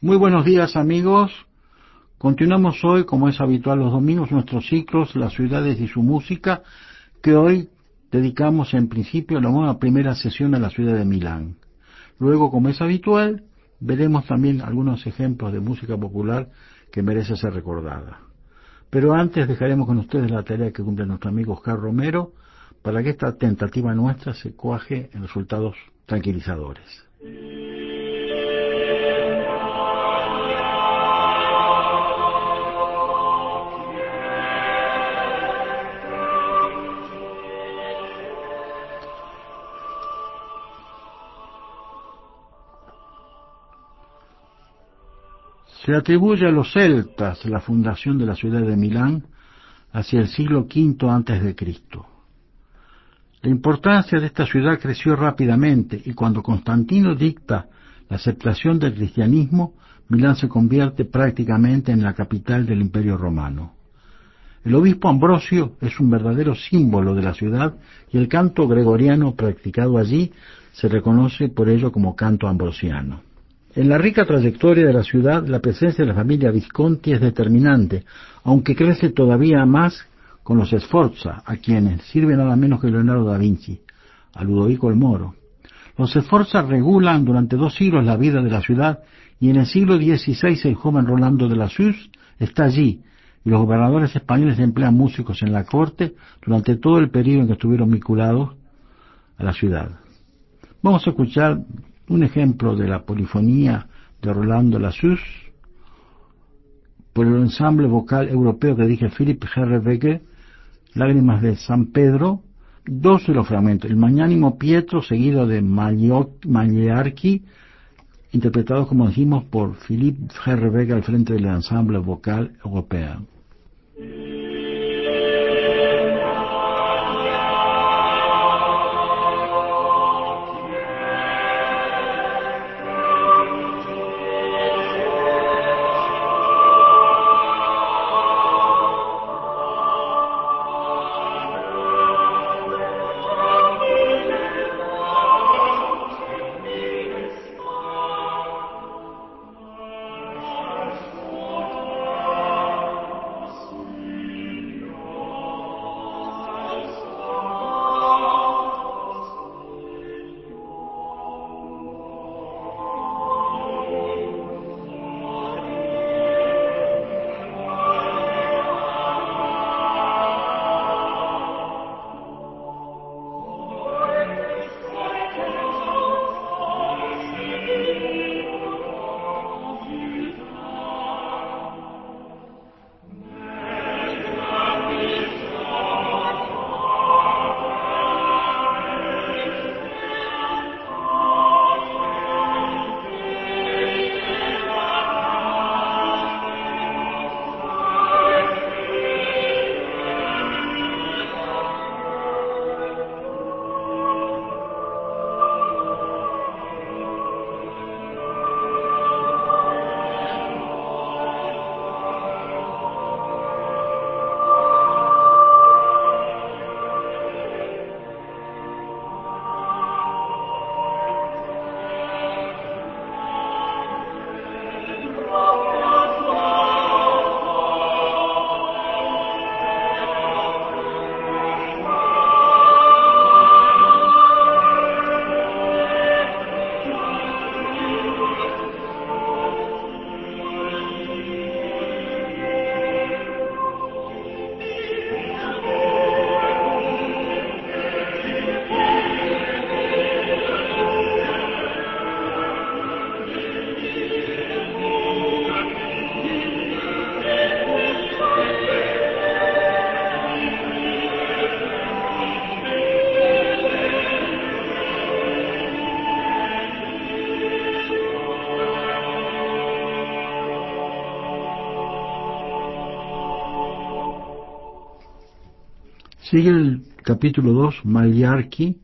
Muy buenos días amigos, continuamos hoy como es habitual los domingos nuestros ciclos, las ciudades y su música, que hoy dedicamos en principio la nueva primera sesión a la ciudad de Milán. Luego, como es habitual, veremos también algunos ejemplos de música popular que merece ser recordada. Pero antes dejaremos con ustedes la tarea que cumple nuestro amigo Oscar Romero para que esta tentativa nuestra se cuaje en resultados tranquilizadores. Se atribuye a los celtas la fundación de la ciudad de Milán hacia el siglo V antes de Cristo. La importancia de esta ciudad creció rápidamente y cuando Constantino dicta la aceptación del cristianismo, Milán se convierte prácticamente en la capital del Imperio Romano. El obispo Ambrosio es un verdadero símbolo de la ciudad y el canto gregoriano practicado allí se reconoce por ello como canto ambrosiano. En la rica trayectoria de la ciudad, la presencia de la familia Visconti es determinante, aunque crece todavía más con los Sforza, a quienes sirve nada menos que Leonardo da Vinci, a Ludovico el Moro. Los Sforza regulan durante 2 siglos la vida de la ciudad y en el siglo XVI el joven Rolando de la Sus está allí y los gobernadores españoles emplean músicos en la corte durante todo el periodo en que estuvieron vinculados a la ciudad. Vamos a escuchar un ejemplo de la polifonía de Rolando de la Sus por el ensamble vocal europeo que dirige Philipp Herreweghe, Lágrimas de San Pedro, 2 de los fragmentos, el magnánimo Pietro seguido de Magliarchi, interpretados como dijimos por Philipp Herreweghe al frente del ensamble vocal europeo. Sigue el capítulo 2, Magliarchi.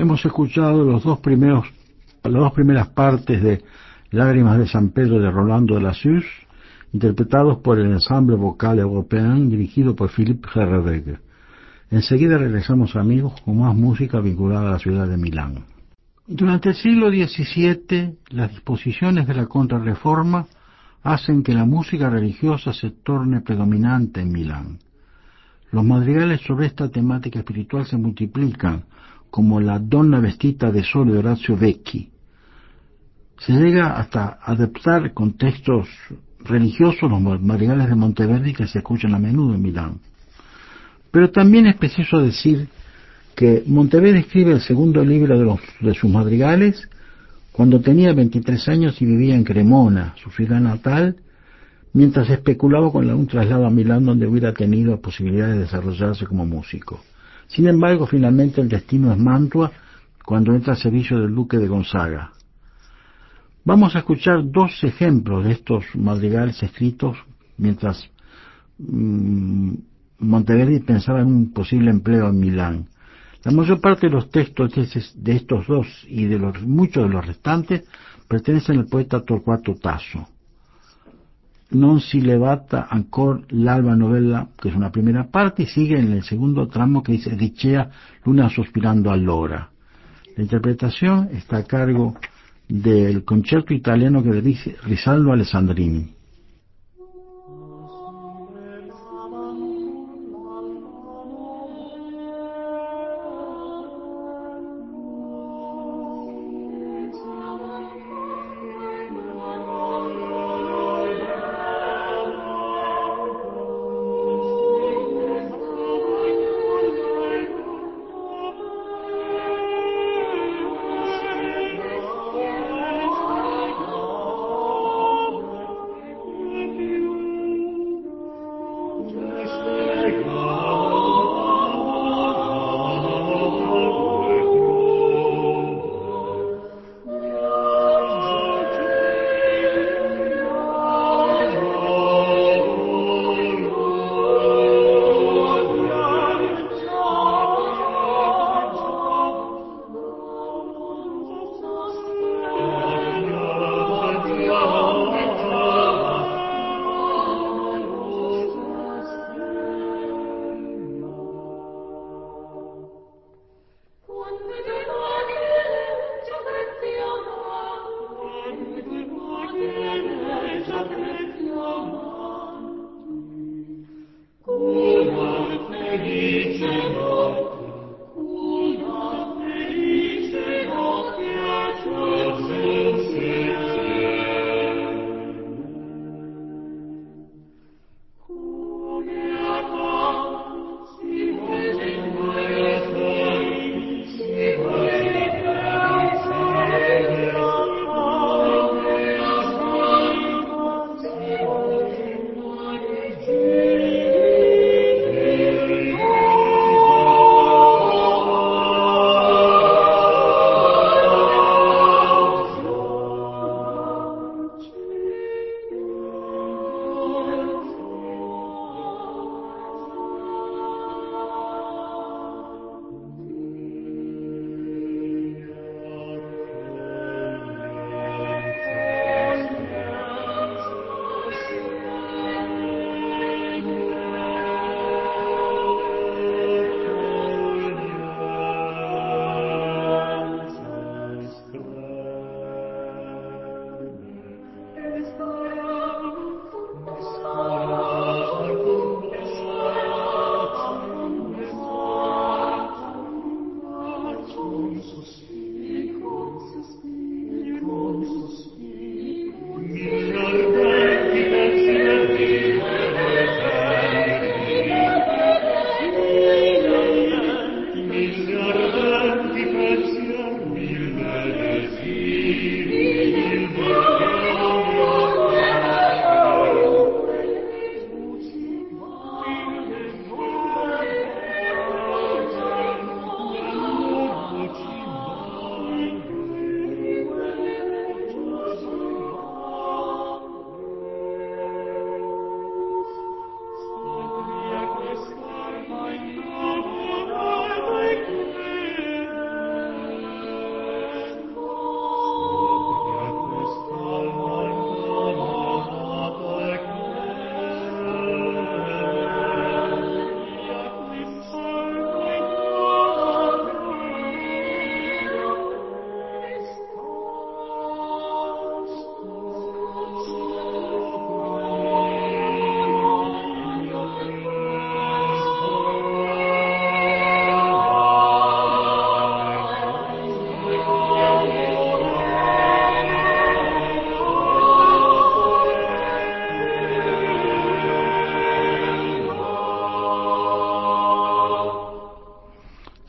Hemos escuchado las dos primeras partes de Lágrimas de San Pedro de Rolando de la Suze, interpretados por el Ensemble Vocal Européen dirigido por Philippe Herreweghe. Enseguida regresamos, amigos, con más música vinculada a la ciudad de Milán. Durante el siglo XVII, las disposiciones de la Contrarreforma hacen que la música religiosa se torne predominante en Milán. Los madrigales sobre esta temática espiritual se multiplican, como la Donna vestita de sole de Orazio Vecchi. Se llega hasta adaptar contextos religiosos los madrigales de Monteverdi, que se escuchan a menudo en Milán. Pero también es preciso decir que Monteverdi escribe el segundo libro de sus madrigales cuando tenía 23 años y vivía en Cremona, su ciudad natal, mientras especulaba con un traslado a Milán donde hubiera tenido posibilidades de desarrollarse como músico. Sin embargo, finalmente el destino es Mantua, cuando entra al servicio del duque de Gonzaga. Vamos a escuchar dos ejemplos de estos madrigales escritos mientras Monteverdi pensaba en un posible empleo en Milán. La mayor parte de los textos de estos dos y de muchos de los restantes pertenecen al poeta Torquato Tasso. Non si levata ancor l'alba novella, que es una primera parte, y sigue en el segundo tramo que dice Dicea luna sospirando allora. La interpretación está a cargo del concierto italiano que dirige Risaldo Alessandrini.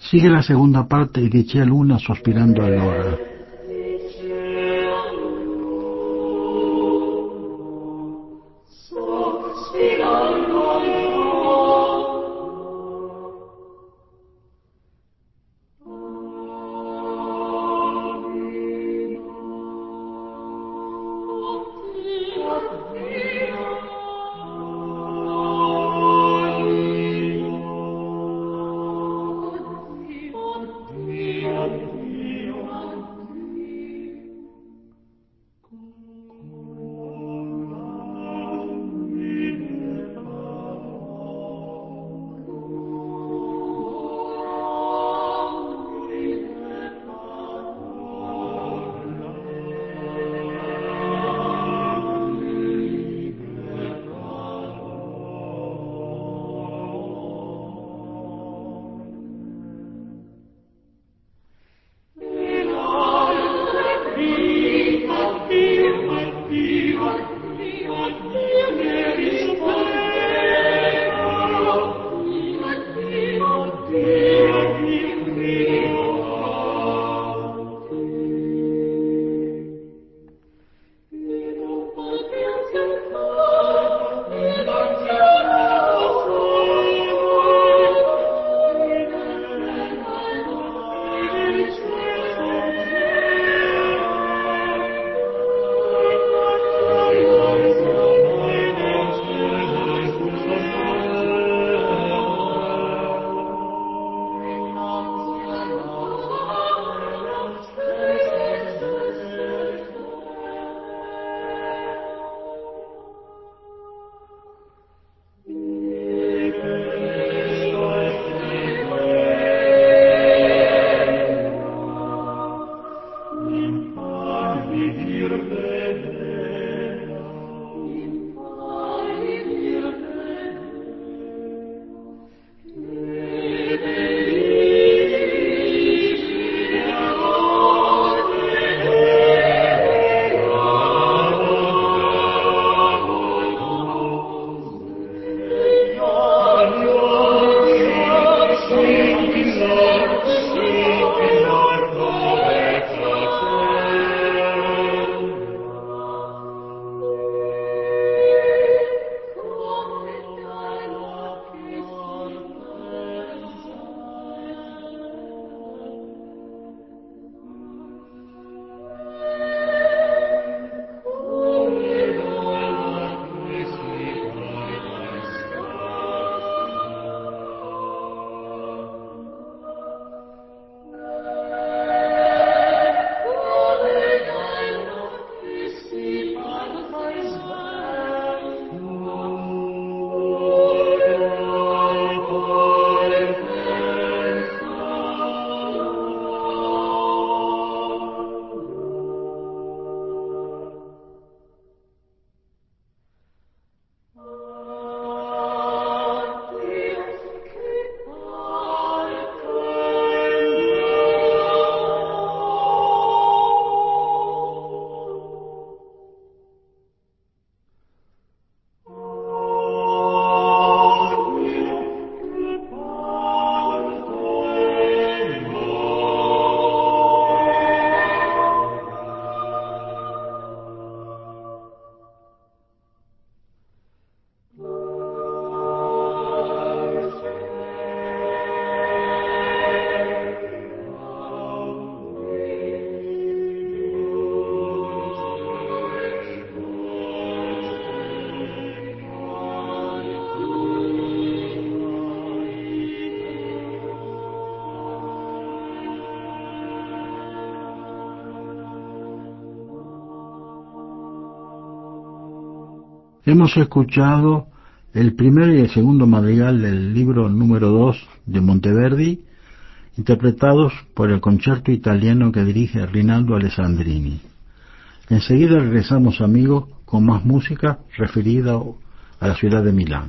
Sigue la segunda parte y dice Luna sospirando allora. Hemos escuchado el primer y el segundo madrigal del libro número 2 de Monteverdi, interpretados por el concierto italiano que dirige Rinaldo Alessandrini. Enseguida regresamos, amigos, con más música referida a la ciudad de Milán.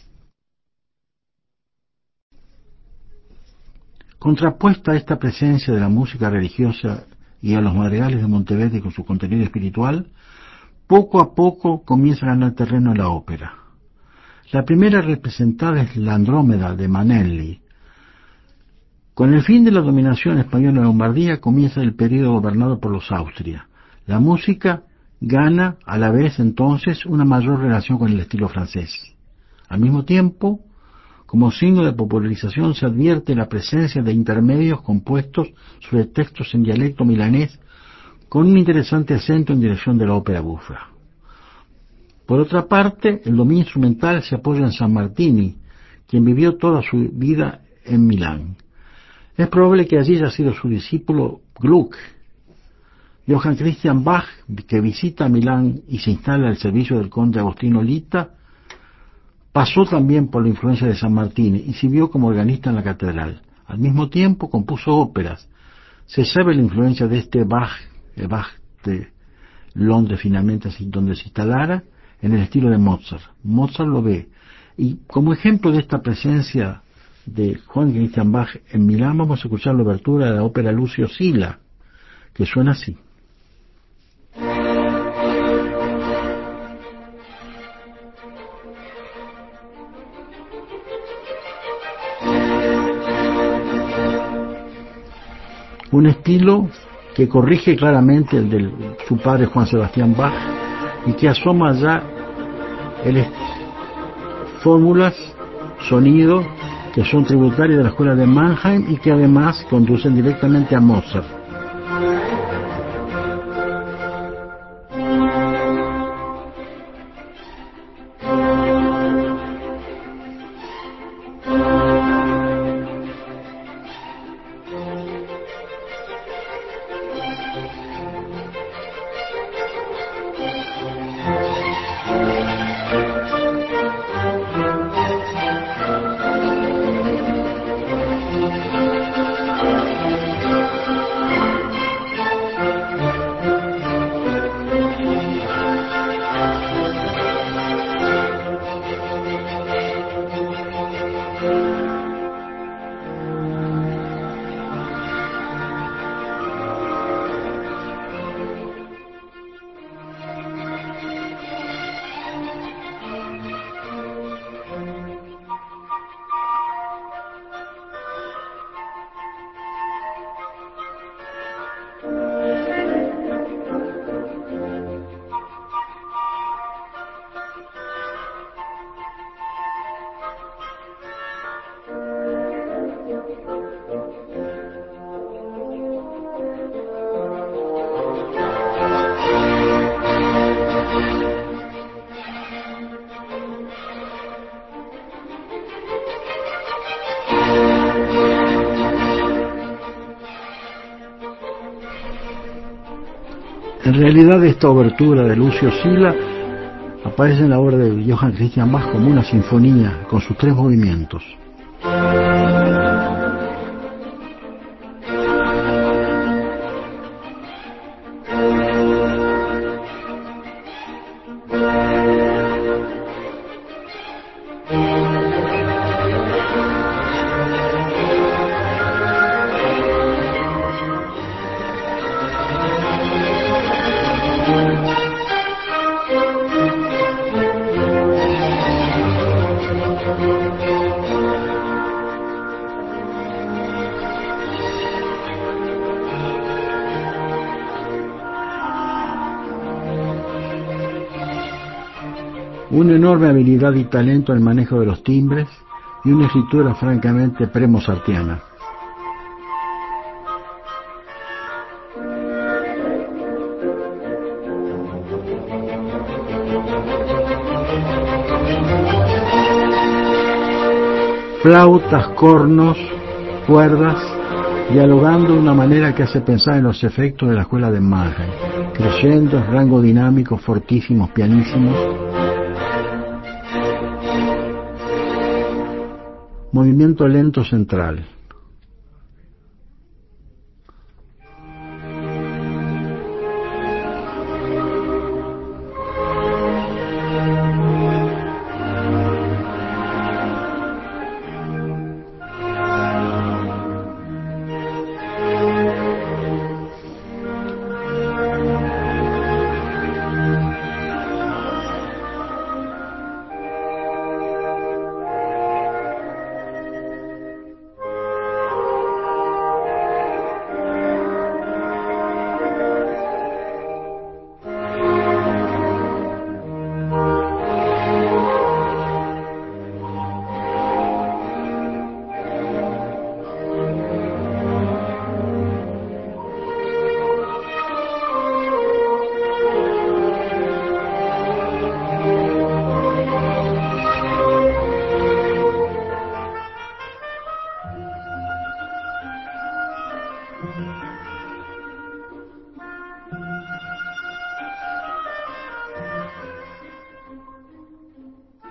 Contrapuesta a esta presencia de la música religiosa y a los madrigales de Monteverdi con su contenido espiritual, poco a poco comienza a ganar terreno la ópera. La primera representada es la Andrómeda de Manelli, Con el fin de la dominación española en Lombardía comienza el periodo gobernado por los Austria. La música gana a la vez entonces una mayor relación con el estilo francés. Al mismo tiempo, como signo de popularización se advierte la presencia de intermedios compuestos sobre textos en dialecto milanés con un interesante acento en dirección de la ópera buffa. Por otra parte, el dominio instrumental se apoya en San Martini, quien vivió toda su vida en Milán. Es probable que allí haya sido su discípulo Gluck. Johann Christian Bach, que visita Milán y se instala al servicio del conde Agostino Lita, pasó también por la influencia de San Martini y sirvió como organista en la catedral. Al mismo tiempo compuso óperas. Se sabe la influencia de este Bach, el Bach de Londres finalmente, donde se instalara, en el estilo de Mozart. Mozart lo ve. Y como ejemplo de esta presencia de Johann Christian Bach en Milán, vamos a escuchar la obertura de la ópera Lucio Silla, que suena así. Un estilo que corrige claramente el de su padre Juan Sebastián Bach y que asoma ya fórmulas, sonidos que son tributarios de la escuela de Mannheim y que además conducen directamente a Mozart. En realidad esta obertura de Lucio Silla aparece en la obra de Johann Christian Bach como una sinfonía con sus 3 movimientos. Una enorme habilidad y talento en el manejo de los timbres y una escritura francamente premozartiana. Flautas, cornos, cuerdas, dialogando de una manera que hace pensar en los efectos de la escuela de Mannheim, crescendos, rango dinámico, fortísimos, pianísimos, movimiento lento central.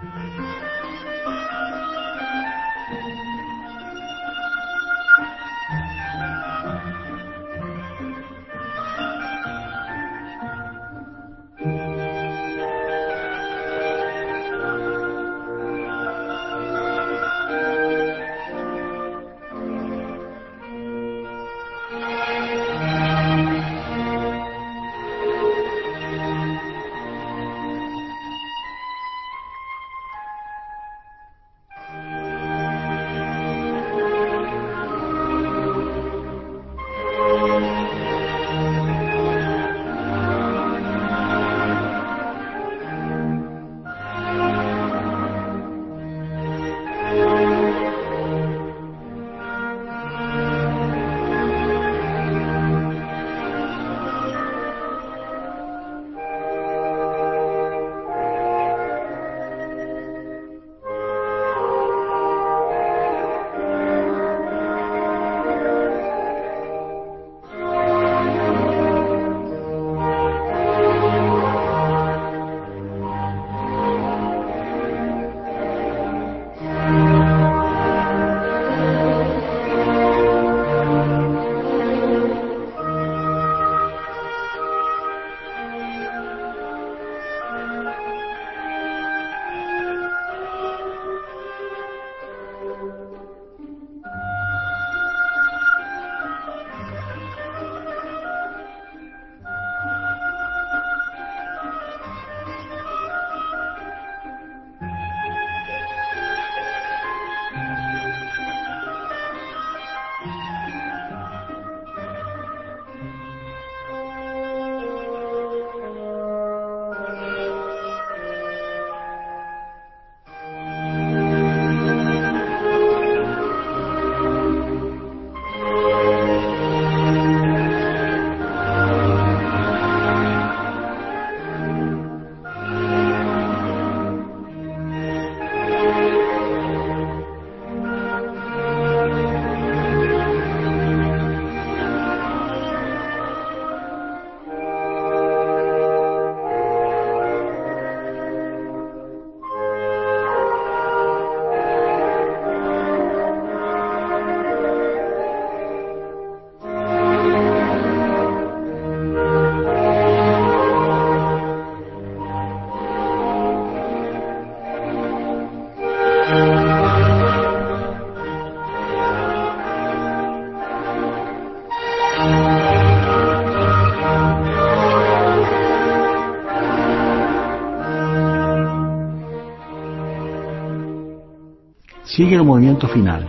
Sigue el movimiento final.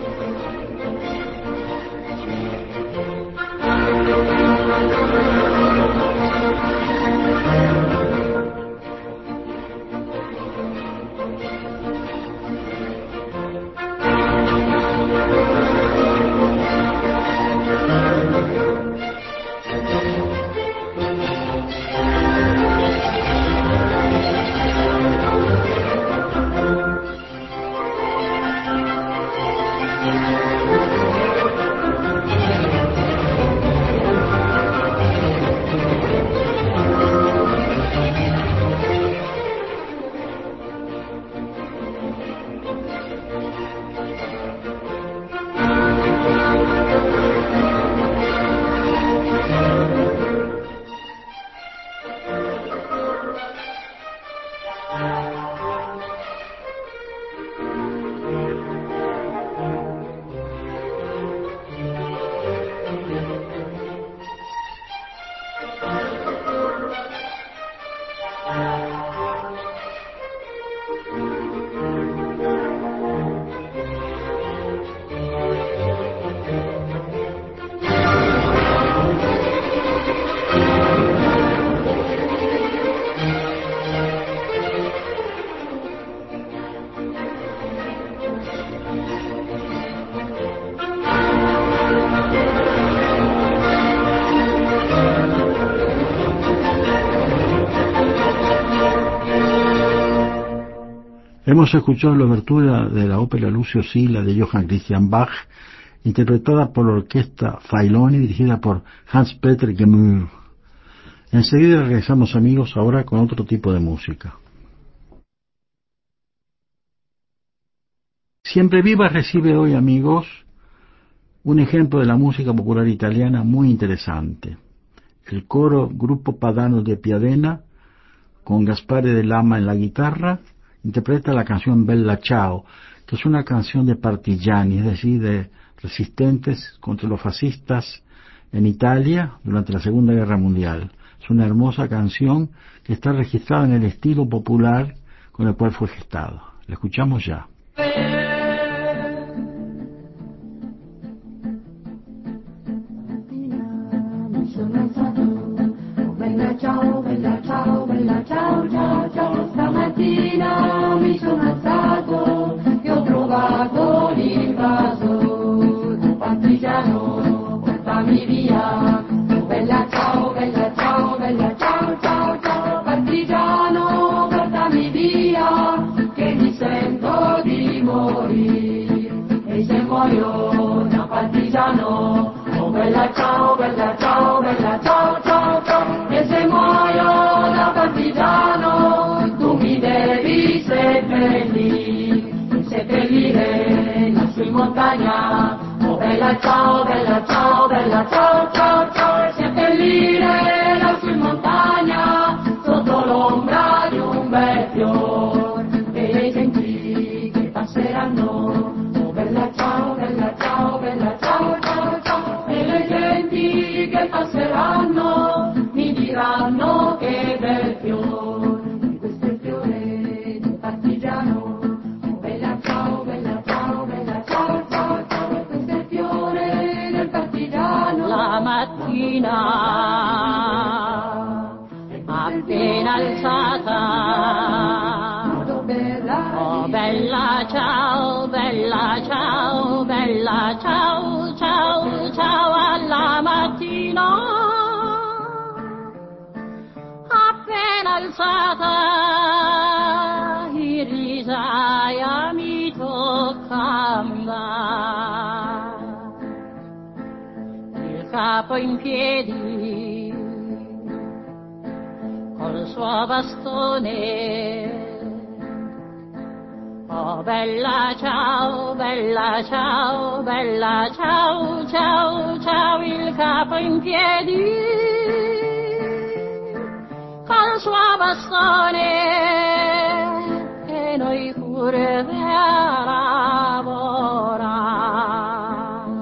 Hemos escuchado la obertura de la ópera Lucio Silla de Johann Christian Bach, interpretada por la orquesta Failoni, dirigida por Hans-Peter Gemüll. Enseguida regresamos, amigos, ahora con otro tipo de música. Siempre Viva recibe hoy, amigos, un ejemplo de la música popular italiana muy interesante. El coro Gruppo Padano de Piadena, con Gaspare de Lama en la guitarra, interpreta la canción Bella Ciao, que es una canción de partigiani, es decir, de resistentes contra los fascistas en Italia durante la Segunda Guerra Mundial. Es una hermosa canción que está registrada en el estilo popular con el cual fue gestado. La escuchamos ya. Bella ciao, bella ciao, bella ciao, ciao, ciao. Stamattina mi sono alzato e ho trovato l'invaso del partigiano, portami via. Bella ciao, bella ciao, bella ciao, ciao, ciao. Partigiano, portami via, che mi sento di morire. E se muoio da partigiano, oh bella ciao, bella ciao, bella ciao, ciao, ciao. E se muoio da partigiano, tu mi devi seppellire lassù in montagna. Oh bella ciao, bella ciao, bella ciao, ciao, ciao. E seppellire lassù in montagna, sotto l'ombra di un bel fior. E le genti che passeranno, oh bella ciao, bella ciao, bella ciao, ciao, ciao. E le genti che passeranno mi diranno che bel fior, e questo è il fiore del partigiano. Oh bella ciao, bella ciao, bella ciao, ciao, ciao. E questo è il fiore del partigiano. La mattina appena alzata, oh bella ciao, bella ciao, bella ciao, ciao, ciao. Alla mattina appena alzata, in risaia mi tocca andare, il capo in piedi col suo bastone. Oh bella ciao, bella ciao, bella ciao, ciao, ciao. Il capo in piedi col suo bastone, e noi pure a lavorare.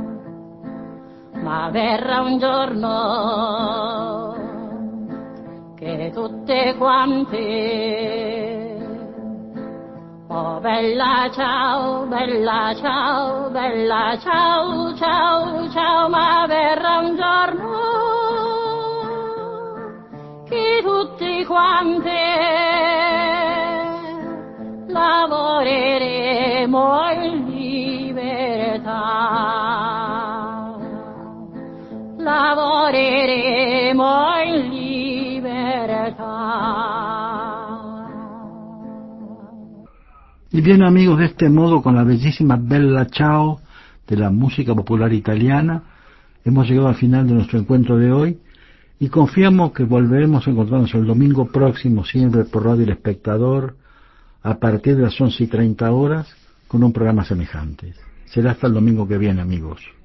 Ma verrà un giorno che tutte quante, oh bella ciao, bella ciao, bella ciao, ciao, ciao. Ma verrà un giorno che tutti quante lavoreremo in libertà, lavoreremo in libertà. Y bien, amigos, de este modo, con la bellísima Bella Ciao de la música popular italiana, hemos llegado al final de nuestro encuentro de hoy y confiamos que volveremos a encontrarnos el domingo próximo, siempre por Radio El Espectador, a partir de las 11:30 horas, con un programa semejante. Será hasta el domingo que viene, amigos.